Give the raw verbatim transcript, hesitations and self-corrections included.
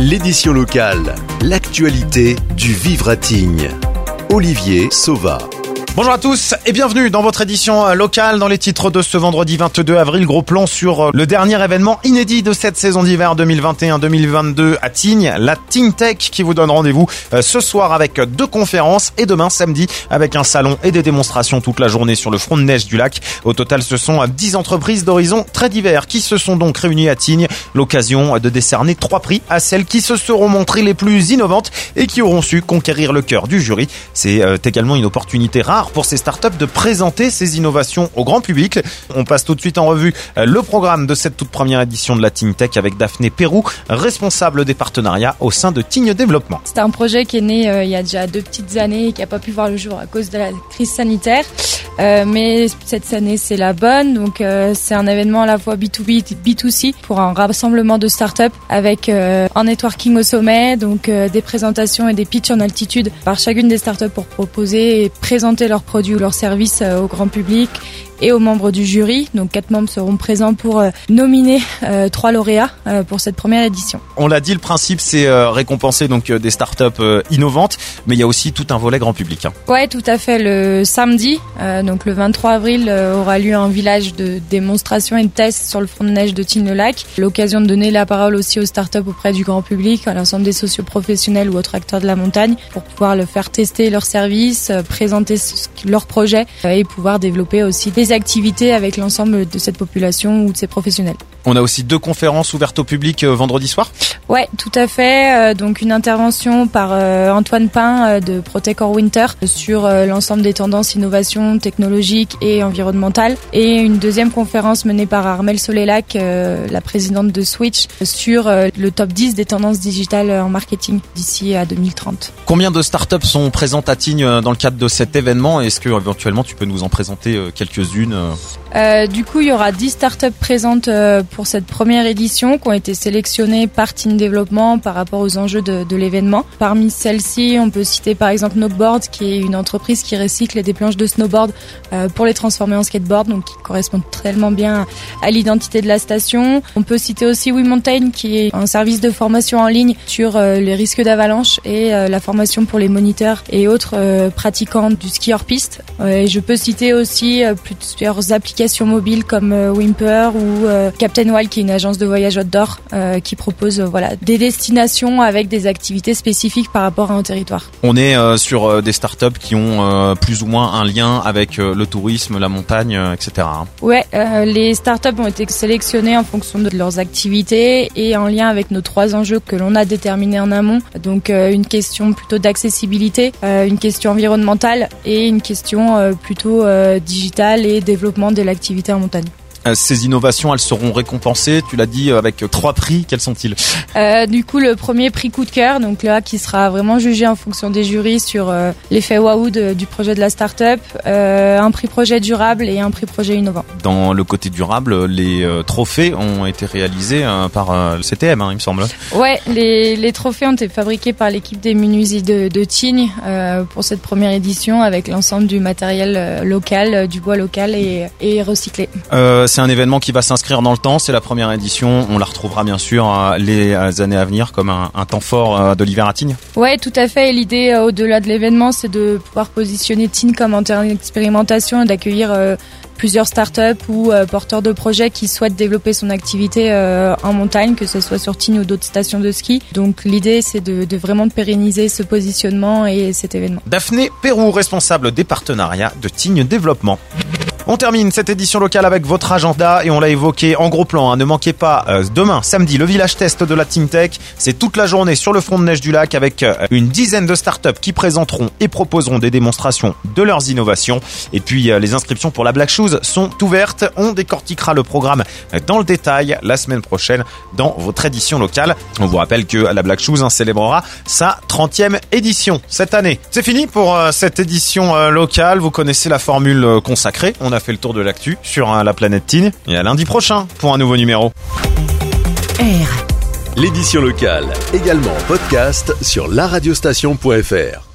L'édition locale, l'actualité du vivre à Tignes. Olivier Sauva. Bonjour à tous et bienvenue dans votre édition locale. Dans les titres de ce vendredi vingt-deux avril, gros plan sur le dernier événement inédit de cette saison d'hiver deux mille vingt et un deux mille vingt-deux à Tignes, la TigneTech, qui vous donne rendez-vous ce soir avec deux conférences et demain samedi avec un salon et des démonstrations toute la journée sur le front de neige du lac. Au total, ce sont dix entreprises d'horizons très divers qui se sont donc réunies à Tignes, l'occasion de décerner trois prix à celles qui se seront montrées les plus innovantes et qui auront su conquérir le cœur du jury. C'est également une opportunité rare pour ces startups de présenter ces innovations au grand public. On passe tout de suite en revue le programme de cette toute première édition de la TigneTech avec Daphné Pérou, responsable des partenariats au sein de Tignes Développement. C'est un projet qui est né euh, il y a déjà deux petites années et qui n'a pas pu voir le jour à cause de la crise sanitaire. Euh, mais cette année, c'est la bonne. Donc, euh, c'est un événement à la fois B deux B et B deux C pour un rassemblement de startups avec euh, un networking au sommet, donc euh, des présentations et des pitchs en altitude par chacune des startups pour proposer et présenter leurs produits ou leurs services euh, au grand public et aux membres du jury. Donc quatre membres seront présents pour euh, nominer euh, trois lauréats euh, pour cette première édition. On l'a dit, le principe c'est euh, récompenser donc euh, des startups euh, innovantes, mais il y a aussi tout un volet grand public. Hein. Ouais, tout à fait. Le samedi, euh, donc le vingt-trois avril, euh, aura lieu un village de démonstration et de tests sur le front de neige de Tignes-le-Lac. L'occasion de donner la parole aussi aux startups auprès du grand public, à l'ensemble des socioprofessionnels ou autres acteurs de la montagne, pour pouvoir le faire tester leurs services, euh, présenter ce, leurs projets euh, et pouvoir développer aussi des activités avec l'ensemble de cette population ou de ces professionnels. On a aussi deux conférences ouvertes au public euh, vendredi soir. Ouais, tout à fait. Euh, donc une intervention par euh, Antoine Pain euh, de Protect Our Winter sur euh, l'ensemble des tendances innovation technologique et environnementale, et une deuxième conférence menée par Armelle Solélac, euh, la présidente de Switch, sur euh, le top dix des tendances digitales en marketing d'ici à deux mille trente. Combien de startups sont présentes à Tignes dans le cadre de cet événement? Est-ce que éventuellement tu peux nous en présenter euh, quelques-unes? Euh, du coup, il y aura dix startups présentes euh, pour cette première édition qui ont été sélectionnées par Tignes Développement par rapport aux enjeux de, de l'événement. Parmi celles-ci, on peut citer par exemple Snowboard, qui est une entreprise qui recycle des planches de snowboard euh, pour les transformer en skateboard, donc qui correspond tellement bien à l'identité de la station. On peut citer aussi WeMountain, qui est un service de formation en ligne sur euh, les risques d'avalanche et euh, la formation pour les moniteurs et autres euh, pratiquants du ski hors piste. Euh, et je peux citer aussi euh, plusieurs applications mobiles comme euh, Wimper ou euh, Captain Wild, qui est une agence de voyage outdoor euh, qui propose euh, voilà, des destinations avec des activités spécifiques par rapport à un territoire. On est euh, sur euh, des startups qui ont euh, plus ou moins un lien avec euh, le tourisme, la montagne, euh, et cetera. Ouais, euh, les startups ont été sélectionnées en fonction de leurs activités et en lien avec nos trois enjeux que l'on a déterminés en amont. Donc euh, une question plutôt d'accessibilité, euh, une question environnementale et une question euh, plutôt euh, digitale et développement de l'activité en montagne. Ces innovations, elles seront récompensées, tu l'as dit, avec trois prix. Quels sont-ils? euh, Du coup, le premier prix coup de cœur, donc là, qui sera vraiment jugé en fonction des jurys sur euh, l'effet waouh de, du projet de la start-up, euh, un prix projet durable et un prix projet innovant. Dans le côté durable, les euh, trophées ont été réalisés euh, par euh, le C T M, hein, il me semble. Ouais, les, les trophées ont été fabriqués par l'équipe des menuisiers de, de Tignes euh, pour cette première édition, avec l'ensemble du matériel euh, local, euh, du bois local et, et recyclé. Euh, C'est un événement qui va s'inscrire dans le temps, c'est la première édition, on la retrouvera bien sûr les années à venir comme un, un temps fort de l'hiver à Tignes. Ouais, tout à fait, et l'idée euh, au-delà de l'événement, c'est de pouvoir positionner Tignes comme un terrain d'expérimentation et d'accueillir euh, plusieurs startups ou euh, porteurs de projets qui souhaitent développer son activité euh, en montagne, que ce soit sur Tignes ou d'autres stations de ski. Donc l'idée, c'est de, de vraiment de pérenniser ce positionnement et cet événement. Daphné Pérou, responsable des partenariats de Tignes Développement. On termine cette édition locale avec votre agenda et on l'a évoqué en gros plan. Hein. Ne manquez pas euh, demain, samedi, le village test de la TigneTech. C'est toute la journée sur le front de neige du lac avec euh, une dizaine de startups qui présenteront et proposeront des démonstrations de leurs innovations. Et puis euh, les inscriptions pour la Black Shoes sont ouvertes. On décortiquera le programme dans le détail la semaine prochaine dans votre édition locale. On vous rappelle que la Black Shoes hein, célébrera sa trentième édition cette année. C'est fini pour euh, cette édition euh, locale. Vous connaissez la formule euh, consacrée. On a fait le tour de l'actu sur hein, la planète Tignes. Et à lundi prochain pour un nouveau numéro. R. L'édition locale, également en podcast sur la radiostation point f r.